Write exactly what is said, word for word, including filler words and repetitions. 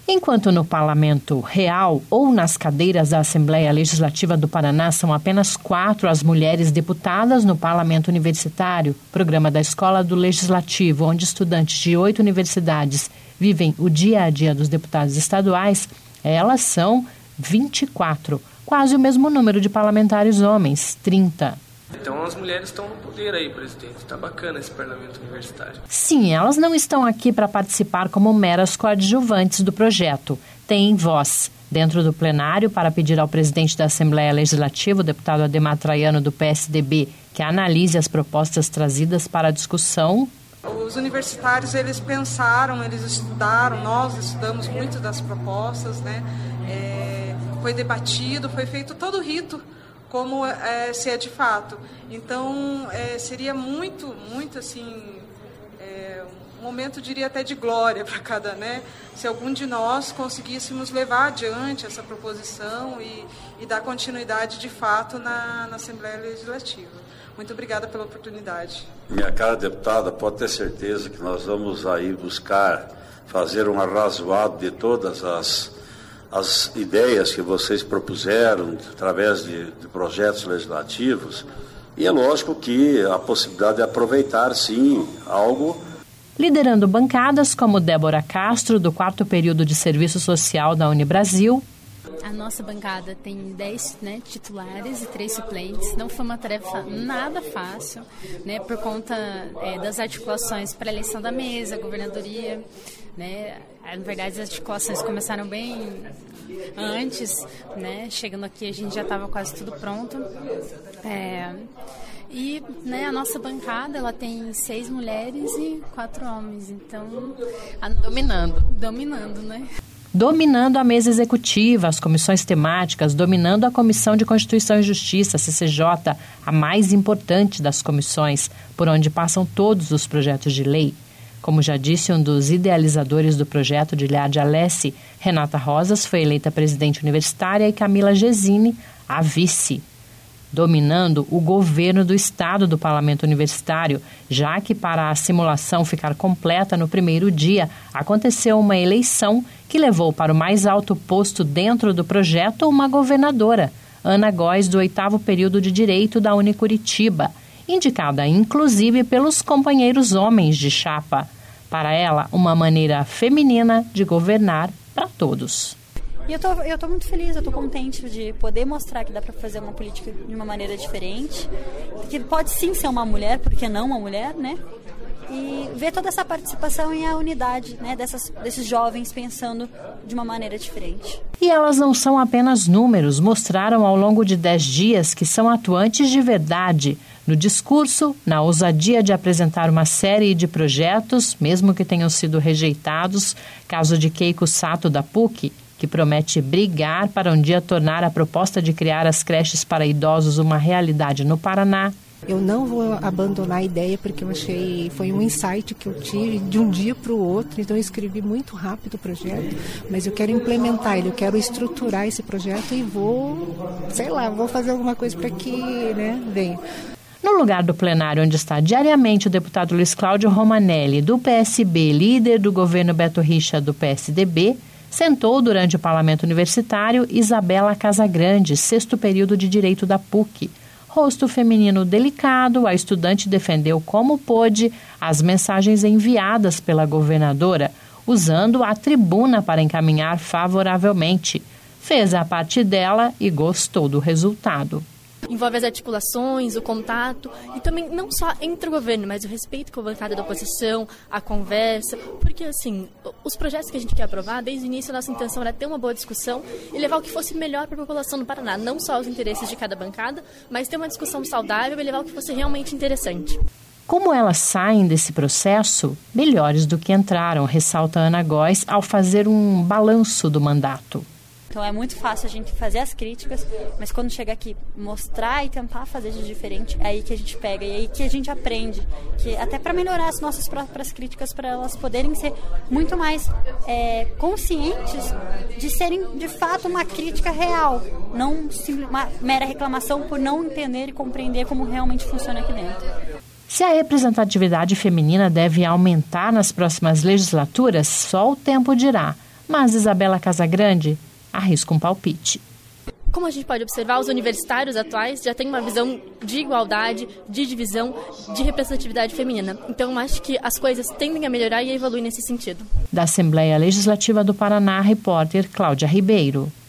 Enquanto no Parlamento Real ou nas cadeiras da Assembleia Legislativa do Paraná são apenas quatro as mulheres deputadas, no Parlamento Universitário, programa da Escola do Legislativo, onde estudantes de oito universidades vivem o dia a dia dos deputados estaduais, elas são vinte e quatro, quase o mesmo número de parlamentares homens, trinta. Então as mulheres estão no poder aí, presidente. Está bacana esse parlamento universitário. Sim, elas não estão aqui para participar como meras coadjuvantes do projeto. Têm voz dentro do plenário para pedir ao presidente da Assembleia Legislativa, o deputado Ademar Traiano, do P S D B, que analise as propostas trazidas para a discussão. Os universitários, eles pensaram, eles estudaram, nós estudamos muito das propostas, né? É, foi debatido, foi feito todo o rito como é, se é de fato. Então, é, seria muito, muito assim, é, um momento, diria até de glória para cada, né? Se algum de nós conseguíssemos levar adiante essa proposição e, e dar continuidade de fato na, na Assembleia Legislativa. Muito obrigada pela oportunidade. Minha cara deputada, pode ter certeza que nós vamos aí buscar fazer um arrazoado de todas as as ideias que vocês propuseram através de, de projetos legislativos, e é lógico que a possibilidade de aproveitar, sim, algo. Liderando bancadas como Débora Castro, do quarto período de Serviço Social da Unibrasil. A nossa bancada tem dez, né, titulares e três suplentes. Não foi uma tarefa nada fácil, né, por conta é, das articulações para a eleição da mesa, governadoria. Né? Na verdade, as articulações começaram bem antes, né? Chegando aqui a gente já estava quase tudo pronto. É, e né, a nossa bancada ela tem seis mulheres e quatro homens, então a, dominando, dominando, né? Dominando a mesa executiva, as comissões temáticas, dominando a Comissão de Constituição e Justiça, C C J, a mais importante das comissões, por onde passam todos os projetos de lei. Como já disse um dos idealizadores do projeto de Liade Alessi, Renata Rosas foi eleita presidente universitária e Camila Gesine, a vice. Dominando o governo do Estado do Parlamento Universitário, já que para a simulação ficar completa no primeiro dia, aconteceu uma eleição que levou para o mais alto posto dentro do projeto uma governadora, Ana Góes, do oitavo período de Direito da Unicuritiba, indicada inclusive pelos companheiros homens de chapa. Para ela, uma maneira feminina de governar para todos. E eu tô, eu tô muito feliz, eu tô contente de poder mostrar que dá para fazer uma política de uma maneira diferente, que pode sim ser uma mulher, porque não uma mulher, né? E ver toda essa participação e a unidade, né, dessas, desses jovens pensando de uma maneira diferente. E elas não são apenas números, mostraram ao longo de dez dias que são atuantes de verdade, no discurso, na ousadia de apresentar uma série de projetos, mesmo que tenham sido rejeitados, caso de Keiko Sato da P U C, que promete brigar para um dia tornar a proposta de criar as creches para idosos uma realidade no Paraná. Eu não vou abandonar a ideia porque eu achei, foi um insight que eu tive de um dia para o outro, então eu escrevi muito rápido o projeto, mas eu quero implementar ele, eu quero estruturar esse projeto e vou, sei lá, vou fazer alguma coisa para que, né, venha. No lugar do plenário onde está diariamente o deputado Luiz Cláudio Romanelli, do P S B, líder do governo Beto Richa, do P S D B, sentou durante o Parlamento Universitário Isabela Casagrande, sexto período de Direito da P U C. Rosto feminino delicado, a estudante defendeu como pôde as mensagens enviadas pela governadora, usando a tribuna para encaminhar favoravelmente. Fez a parte dela e gostou do resultado. Envolve as articulações, o contato e também não só entre o governo, mas o respeito com a bancada da oposição, a conversa, porque assim, os projetos que a gente quer aprovar, desde o início a nossa intenção era ter uma boa discussão e levar o que fosse melhor para a população do Paraná, não só os interesses de cada bancada, mas ter uma discussão saudável e levar o que fosse realmente interessante. Como elas saem desse processo, melhores do que entraram, ressalta Ana Góes ao fazer um balanço do mandato. Então é muito fácil a gente fazer as críticas, mas quando chega aqui, mostrar e tentar fazer de diferente, é aí que a gente pega, e é aí que a gente aprende, que até para melhorar as nossas próprias críticas, para elas poderem ser muito mais é, conscientes de serem de fato uma crítica real, não uma mera reclamação por não entender e compreender como realmente funciona aqui dentro. Se a representatividade feminina deve aumentar nas próximas legislaturas, só o tempo dirá. Mas Isabela Casagrande arrisca um palpite. Como a gente pode observar, os universitários atuais já têm uma visão de igualdade, de divisão, de representatividade feminina. Então, eu acho que as coisas tendem a melhorar e a evoluir nesse sentido. Da Assembleia Legislativa do Paraná, repórter Cláudia Ribeiro.